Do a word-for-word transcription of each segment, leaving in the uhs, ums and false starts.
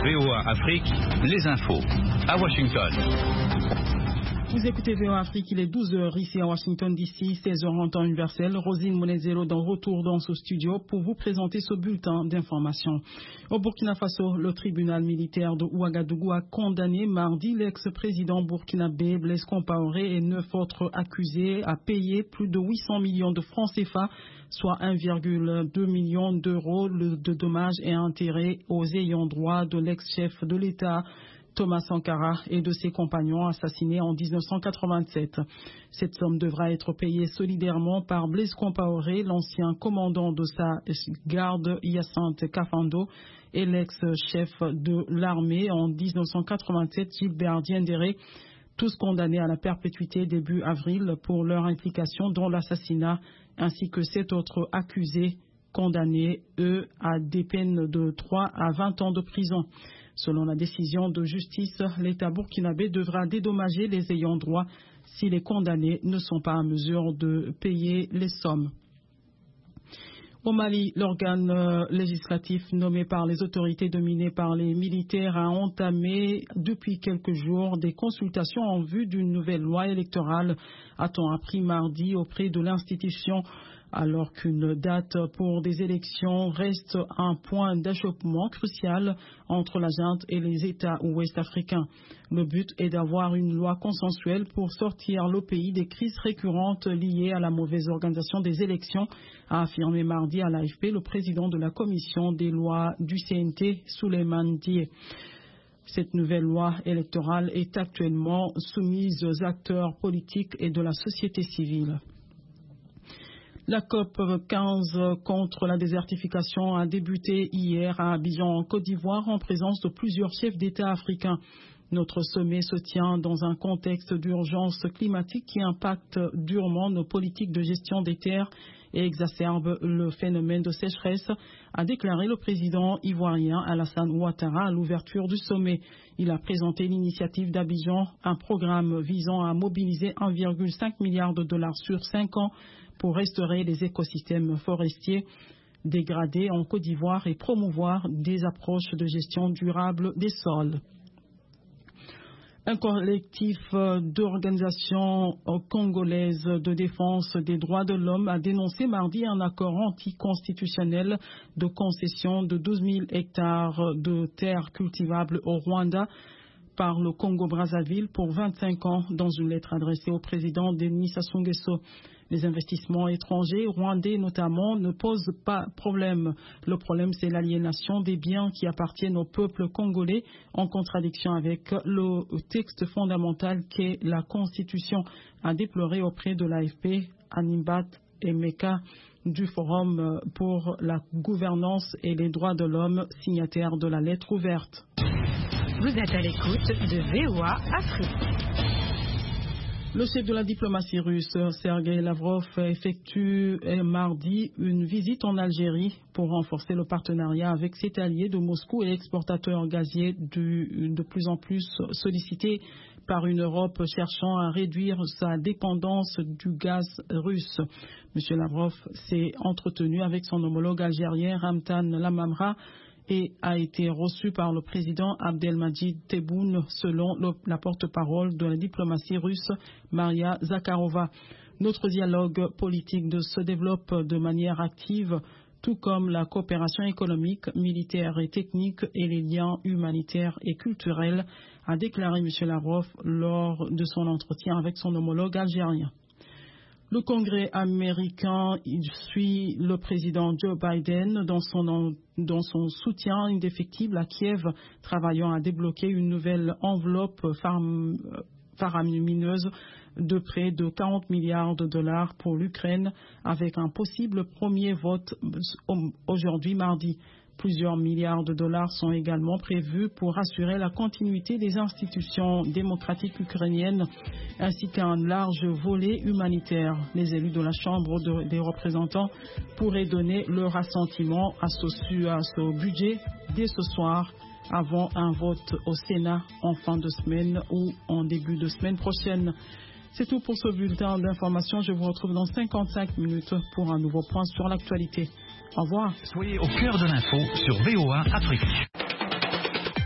V O A Afrique, les infos. À Washington. Vous écoutez V O A Afrique, il est douze heures ici à Washington D C, seize heures en temps universel. Rosine Monezero dans retour dans ce studio pour vous présenter ce bulletin d'information. Au Burkina Faso, le tribunal militaire de Ouagadougou a condamné mardi l'ex-président burkinabé Blaise Compaoré et neuf autres accusés à payer plus de huit cents millions de francs C F A, soit un virgule deux million d'euros de dommages et intérêts aux ayants droit de l'ex-chef de l'État Thomas Sankara et de ses compagnons assassinés en mille neuf cent quatre-vingt-sept. Cette somme devra être payée solidairement par Blaise Compaoré, l'ancien commandant de sa garde Hyacinthe Kafando, et l'ex-chef de l'armée en mille neuf cent quatre-vingt-sept, Gilbert Diendéré, tous condamnés à la perpétuité début avril pour leur implication dans l'assassinat, ainsi que sept autres accusés condamnés, eux, à des peines de trois à vingt ans de prison. Selon la décision de justice, l'État burkinabé devra dédommager les ayants droit si les condamnés ne sont pas en mesure de payer les sommes. Au Mali, l'organe législatif nommé par les autorités dominées par les militaires a entamé depuis quelques jours des consultations en vue d'une nouvelle loi électorale, a-t-on appris mardi auprès de l'institution, alors qu'une date pour des élections reste un point d'achoppement crucial entre la junte et les États ouest-africains. Le but est d'avoir une loi consensuelle pour sortir le pays des crises récurrentes liées à la mauvaise organisation des élections, a affirmé mardi à l'A F P le président de la commission des lois du C N T, Souleymane Dié. Cette nouvelle loi électorale est actuellement soumise aux acteurs politiques et de la société civile. La COP quinze contre la désertification a débuté hier à Abidjan, en Côte d'Ivoire, en présence de plusieurs chefs d'État africains. Notre sommet se tient dans un contexte d'urgence climatique qui impacte durement nos politiques de gestion des terres et exacerbe le phénomène de sécheresse, a déclaré le président ivoirien Alassane Ouattara à l'ouverture du sommet. Il a présenté l'initiative d'Abidjan, un programme visant à mobiliser un virgule cinq milliard de dollars sur cinq ans pour restaurer les écosystèmes forestiers dégradés en Côte d'Ivoire et promouvoir des approches de gestion durable des sols. Un collectif d'organisations congolaises de défense des droits de l'homme a dénoncé mardi un accord anticonstitutionnel de concession de douze mille hectares de terres cultivables au Rwanda par le Congo-Brazzaville pour vingt-cinq ans dans une lettre adressée au président Denis Sassou Nguesso. Les investissements étrangers, rwandais notamment, ne posent pas problème. Le problème, c'est l'aliénation des biens qui appartiennent au peuple congolais, en contradiction avec le texte fondamental qu'est la Constitution, a déploré auprès de l'A F P Animbat Emeka du Forum pour la gouvernance et les droits de l'homme, signataire de la lettre ouverte. Vous êtes à l'écoute de V O A Afrique. Le chef de la diplomatie russe, Sergei Lavrov, effectue mardi une visite en Algérie pour renforcer le partenariat avec ses alliés de Moscou et exportateurs gaziers du, de plus en plus sollicités par une Europe cherchant à réduire sa dépendance du gaz russe. M. Lavrov s'est entretenu avec son homologue algérien Ramtan Lamamra et a été reçu par le président Abdelmadjid Tebboune, selon le, la porte-parole de la diplomatie russe, Maria Zakharova. Notre dialogue politique de, se développe de manière active, tout comme la coopération économique, militaire et technique et les liens humanitaires et culturels, a déclaré M. Lavrov lors de son entretien avec son homologue algérien. Le Congrès américain suit le président Joe Biden dans son, dans son soutien indéfectible à Kiev, travaillant à débloquer une nouvelle enveloppe faramineuse de près de quarante milliards de dollars pour l'Ukraine, avec un possible premier vote aujourd'hui mardi. Plusieurs milliards de dollars sont également prévus pour assurer la continuité des institutions démocratiques ukrainiennes ainsi qu'un large volet humanitaire. Les élus de la Chambre de, des représentants pourraient donner leur assentiment à ce, à ce budget dès ce soir avant un vote au Sénat en fin de semaine ou en début de semaine prochaine. C'est tout pour ce bulletin d'information. Je vous retrouve dans cinquante-cinq minutes pour un nouveau point sur l'actualité. Au revoir. Soyez au cœur de l'info sur V O A Afrique.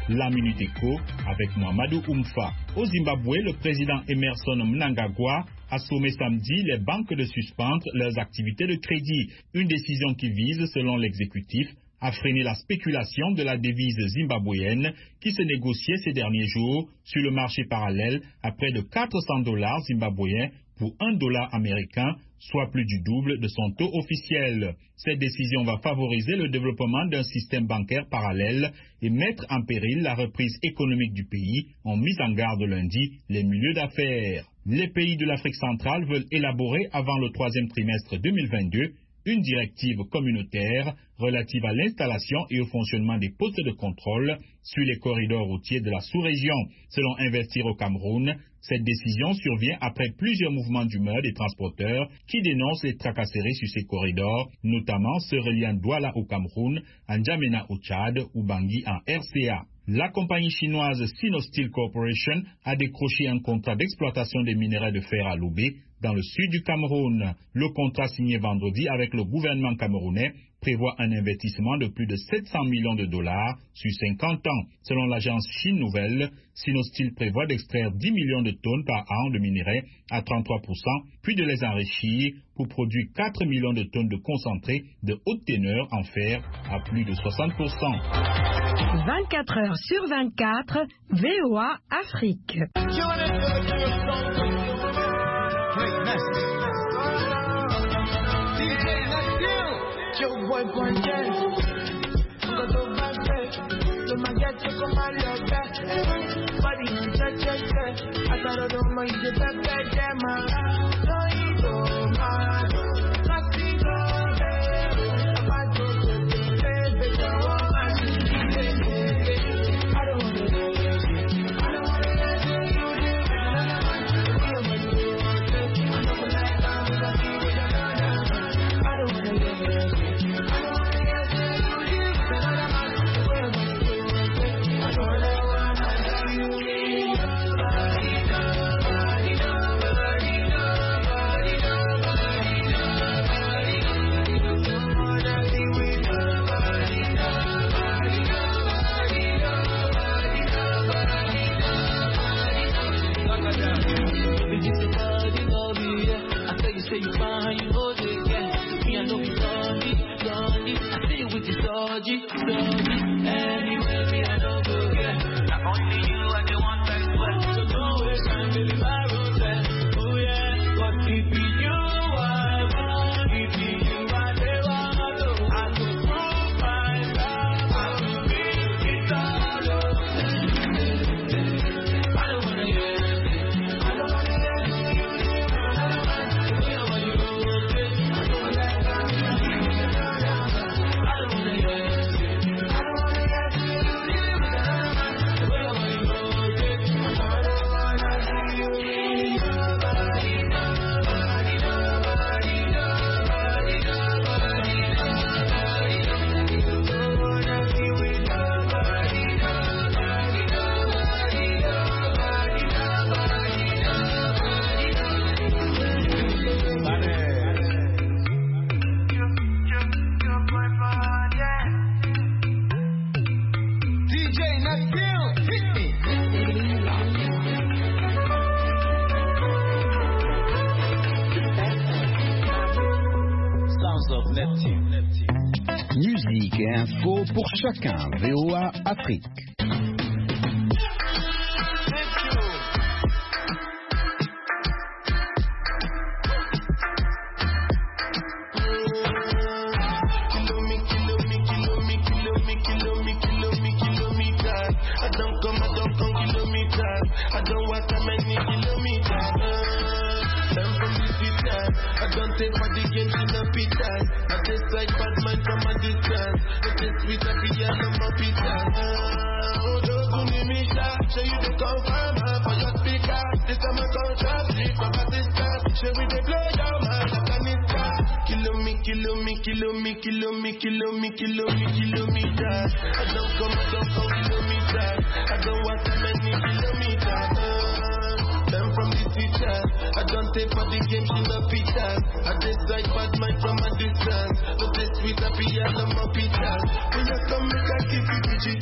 La Minute Éco avec Mohamedou Oumfa. Au Zimbabwe, le président Emerson Mnangagwa a sommé samedi les banques de suspendre leurs activités de crédit. Une décision qui vise, selon l'exécutif, à freiner la spéculation de la devise zimbabwéenne qui se négociait ces derniers jours sur le marché parallèle à près de quatre cents dollars zimbabwéens pour un dollar américain, soit plus du double de son taux officiel. Cette décision va favoriser le développement d'un système bancaire parallèle et mettre en péril la reprise économique du pays, ont mis en garde lundi les milieux d'affaires. Les pays de l'Afrique centrale veulent élaborer avant le troisième trimestre deux mille vingt-deux une directive communautaire relative à l'installation et au fonctionnement des postes de contrôle sur les corridors routiers de la sous-région. Selon Investir au Cameroun, cette décision survient après plusieurs mouvements d'humeur des transporteurs qui dénoncent les tracasseries sur ces corridors, notamment ceux reliant Douala au Cameroun, N'Djamena au Tchad ou Bangui en R C A. La compagnie chinoise Sinosteel Corporation a décroché un contrat d'exploitation des minerais de fer à Loubé, dans le sud du Cameroun. Le contrat signé vendredi avec le gouvernement camerounais prévoit un investissement de plus de sept cents millions de dollars sur cinquante ans. Selon l'agence Chine Nouvelle, Sinosteel prévoit d'extraire dix millions de tonnes par an de minerais à trente-trois pour cent, puis de les enrichir pour produire quatre millions de tonnes de concentré de haute teneur en fer à plus de soixante pour cent. vingt-quatre heures sur vingt-quatre, V O A Afrique. Boy, boy, yeah. I'm gonna go back there. So my get to come out like that. Body, check, check, check. I thought I don't mind the back, back, yeah, man. No, you don't mind. Nothing wrong there. I'm about to go to the bed, but I want my shit. I don't want to do it. I don't want to let you do it. I don't want to do it. I don't want to let you do it. I don't want to do it. Musique et info pour chacun. V O A Afrique. Kilo me, kilo me, kilo me, kilo me, kilometers. I don't come, I don't come kilometers. I don't want that many kilometers. Uh, I'm from the teacher. I don't take for the game, she no pitas. I decide bad mind from a distance. But this sweet happy, I'm a pitas. When you come, make I give you